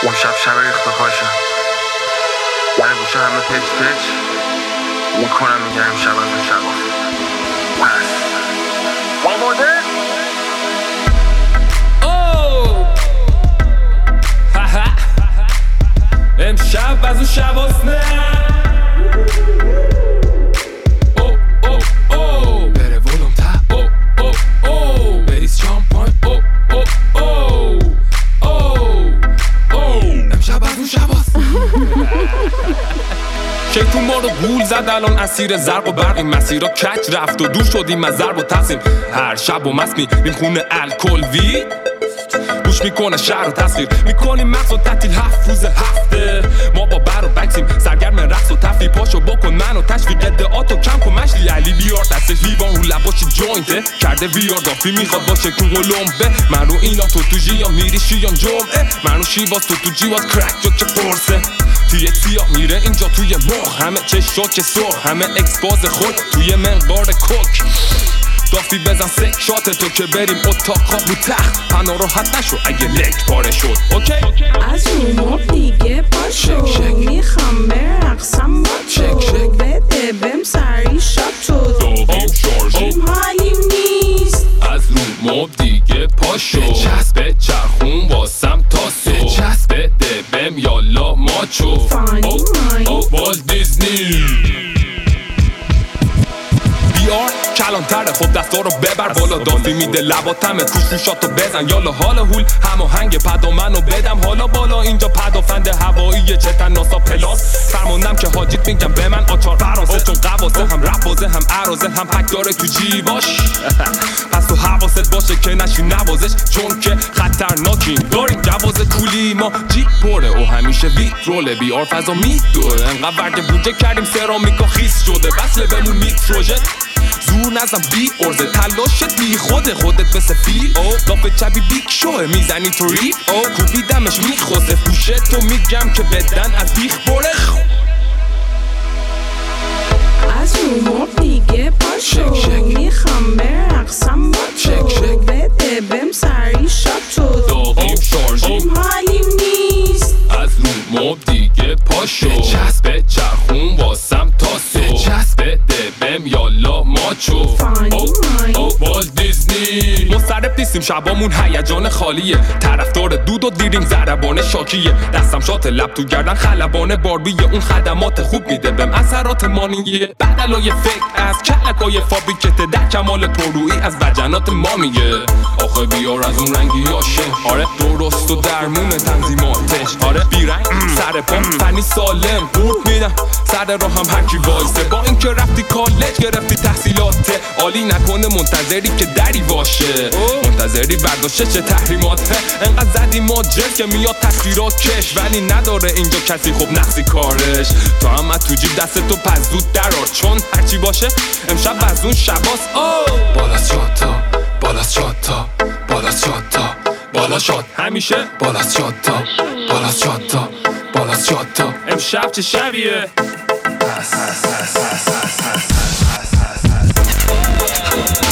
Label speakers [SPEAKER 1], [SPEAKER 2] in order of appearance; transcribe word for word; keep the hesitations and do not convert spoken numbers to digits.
[SPEAKER 1] اون شب شب ریخت و پاشه من گوشه همه پچ پچ میکنم میگه امشب از اون شب پس آماده؟
[SPEAKER 2] امشب از اون شب هست نه او او او بره ولوم تا او او او بریز شامپاین او او او او او امشب از اون شب هست شیطون ما رو گول زد الان اسیر زرق و برق این مسیرها کج رفت و دور شدیم از ضرب و تقسیم هر شب و مست میریم خونه الکل وی گوش میکنه شهر رو تسخیر میکنیم مغز و تعطیل هفت روز هفته ما با بر و بکسیم سرگرم رقص و تفریح پاشو بکن منو تشویق ادعاتو کم کن مشلی علی بیار دستش لیوان رو لباش جوینته کرده ویار دافی میخواد باشه کون قلمبه من رو اینا تو تو جیان میری شیان جمعه من رو شیواز تو تو جیواز کرک جو که قرصه توی سیاه میره اینجا توی مخ همه چشا که سرخ همه اکسپاز خود توی منقار کوک دافی بزن سک شات تو که بریم اتاق خواب رو تخت پناه راحت نشو اگه لک پاره شد اوکی
[SPEAKER 3] از اون دیگه پاشو میخوام برقصم با تو بده بهم سری شات تو
[SPEAKER 2] داغیم شارژیم
[SPEAKER 3] حالیم نیست
[SPEAKER 2] از رو مب دیگه پاشو به چرخون واسم تا سو بده بهم یالا ماچو
[SPEAKER 3] فانی مانی
[SPEAKER 2] والت دیزنی بیار کلانتره خب دستا رو ببر بالا دافی میده لباتمه توش روشاتو بزن یالا حالا هول هماهنگ پدا منو بدم حالا بالا اینجا پدافند هوایی چتن ناسا پلاس فرموندم که حاجیت میگم به من آچار فرانسه چون قواسه هم رپازه هم عرازه هم پک داره تو جیباش پس تو حواست باشه که نشی نوازش چون که خطرناکیم داریم جواز کولی ما جیب پره و همیشه ویت روله بیار فضا میدوه انقدر ورد بوجه کردیم سرامیکا خیس شده بس لبمون میتروژه زور نزم بی ارزه تلاشت بی خوده خودت مثل فیل او دافه چبی بیک شوه میزنی تو ریف او کوبیدمش میخوزه فوشه تو میگم که بدن از بیخ بره
[SPEAKER 3] از اون دیگه پاشو میخوام برقصم با تو بده بهم سری شات تو
[SPEAKER 2] داغیم شارژیم
[SPEAKER 3] حالیم نیست
[SPEAKER 2] از رو مب دیگه پاشو به چرخون واسم تا سو بده بهم یالا ماچو
[SPEAKER 3] فانی مانی
[SPEAKER 2] والت دیزنی مصرف نیستیم شبامون هیجان خالیه طرفدار دود و دیرینگ ضربان شاکیه دستم شات لب تو گردن خلبان باربیه اون خدمات خوب میده بهم اثرات مانیه بدلای فکر از کلکای فابریکت در کمال پرویی از وجنات ما میگه آخه بیار از اون رنگی آشه آره درست و درمون تنظیماتش آره بیرنگ سر پا فنی سالم بود میدم سر راه هم هرکی وایسه با اینکه رفتی کالج گرفتی تحصیلات عالی نکنه منتظری که دری باشه منتظری برداشته چه تحریماته انقدر زدی ماجر که میاد تصویرات کش ولی نداره اینجا کسی خوب نقصی کارش تو هم تو جیب دست تو پس زود درار چون هرچی باشه امشب از اون شباست بالا شاتا بالا شاتا بالا شاتا بالا شات همیشه بالا شاتا بالا شاتا بالا شاتا امشب چه شبیه
[SPEAKER 1] پس پس پس پس پس پس پس